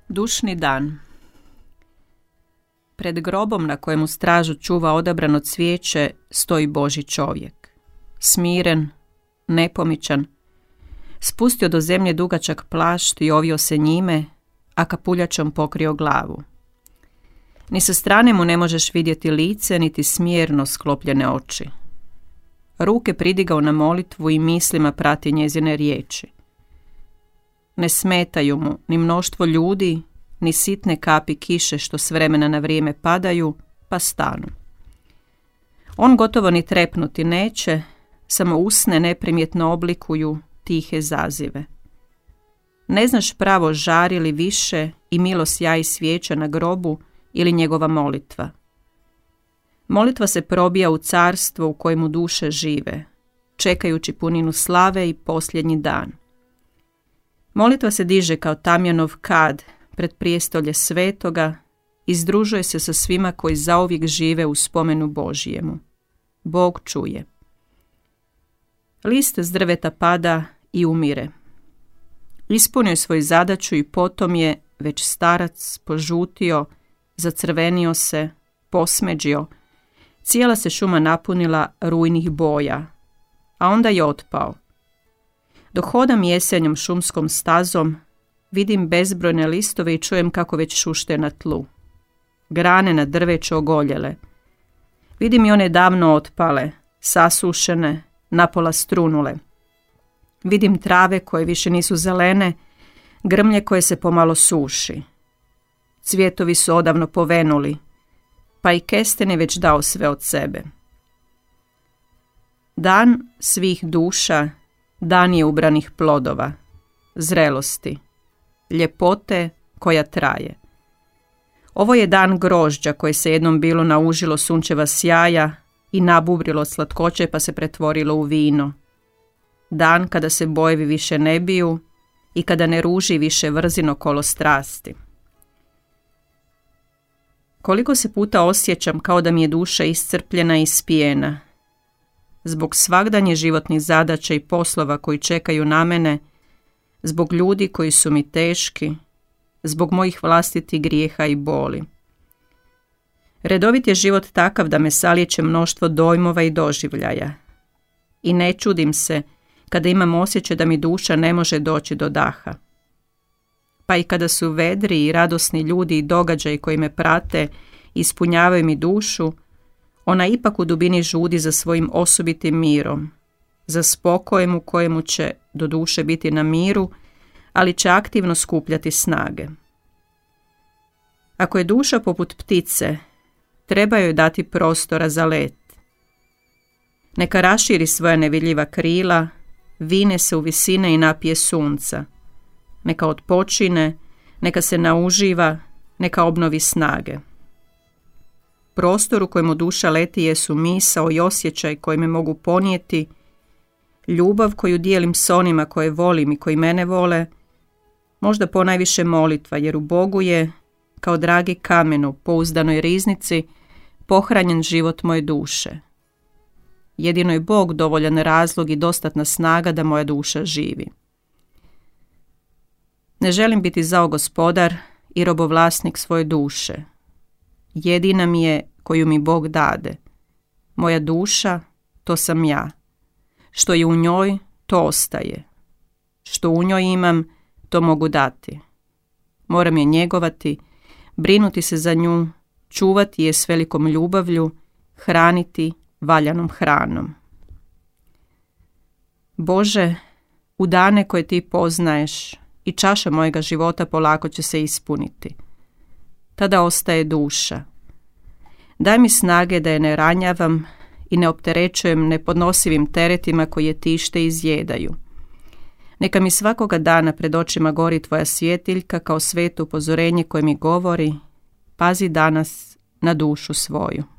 Dušni dan. Pred grobom na kojemu stražu čuva odabrano cvijeće stoji Božji čovjek. Smiren, nepomičan, spustio do zemlje dugačak plašt i ovio se njime, a kapuljačom pokrio glavu. Ni sa strane mu ne možeš vidjeti lice, niti smjerno sklopljene oči. Ruke pridigao na molitvu i mislima prati njezine riječi. Ne smetaju mu ni mnoštvo ljudi, ni sitne kapi kiše što s vremena na vrijeme padaju, pa stanu. On gotovo ni trepnuti neće, samo usne neprimjetno oblikuju tihe zazive. Ne znaš pravo žari li više i milo sjaji svijeća na grobu ili njegova molitva. Molitva se probija u carstvo u kojemu duše žive, čekajući puninu slave i posljednji dan. Molitva se diže kao tamjanov kad pred prijestolje svetoga i združuje se sa svima koji zauvijek žive u spomenu Božijemu. Bog čuje. List s drveta pada i umire. Ispunio je svoju zadaću i potom je, već starac, požutio, zacrvenio se, posmeđio, cijela se šuma napunila rujnih boja, a onda je otpao. Dok hodam jesenjom šumskom stazom, vidim bezbrojne listove i čujem kako već šušte na tlu. Grane na drveću ogoljele. Vidim i one davno otpale, sasušene, napola strunule. Vidim trave koje više nisu zelene, grmlje koje se pomalo suši. Cvjetovi su odavno povenuli, pa i kesten je već dao sve od sebe. Dan svih duša, dan je ubranih plodova, zrelosti, ljepote koja traje. Ovo je dan grožđa koje se jednom bilo naužilo sunčeva sjaja i nabubrilo od slatkoće pa se pretvorilo u vino. Dan kada se bojevi više ne biju i kada ne ruži više vrzino kolo strasti. Koliko se puta osjećam kao da mi je duša iscrpljena i ispijena. Zbog svagdanje životnih zadaća i poslova koji čekaju na mene, zbog ljudi koji su mi teški, zbog mojih vlastitih grijeha i boli. Redovit je život takav da me salijeće mnoštvo dojmova i doživljaja. I ne čudim se kada imam osjećaj da mi duša ne može doći do daha. Pa i kada su vedri i radosni ljudi i događaji koji me prate i ispunjavaju mi dušu, ona ipak u dubini žudi za svojim osobitim mirom, za spokojem u kojemu će do duše biti na miru, ali će aktivno skupljati snage. Ako je duša poput ptice, treba joj dati prostora za let. Neka raširi svoja nevidljiva krila, vine se u visine i napije sunca. Neka odpočine, neka se nauživa, neka obnovi snage. Prostor u kojemu duša leti jesu misao i osjećaj koji me mogu ponijeti, ljubav koju dijelim s onima koje volim i koji mene vole, možda ponajviše molitva, jer u Bogu je, kao dragi kamen u pouzdanoj riznici, pohranjen život moje duše. Jedino je Bog dovoljan razlog i dostatna snaga da moja duša živi. Ne želim biti zao gospodar i robovlasnik svoje duše. Jedina mi je koju mi Bog dade. Moja duša, to sam ja. Što je u njoj, to ostaje. Što u njoj imam, to mogu dati. Moram je njegovati, brinuti se za nju, čuvati je s velikom ljubavlju, hraniti valjanom hranom. Bože, u dane koje ti poznaješ i čaša mojega života polako će se ispuniti. Tada ostaje duša. Daj mi snage da je ne ranjavam i ne opterećujem nepodnosivim teretima koji je tište i izjedaju. Neka mi svakoga dana pred očima gori tvoja svjetiljka kao sveto upozorenje koje mi govori: pazi danas na dušu svoju.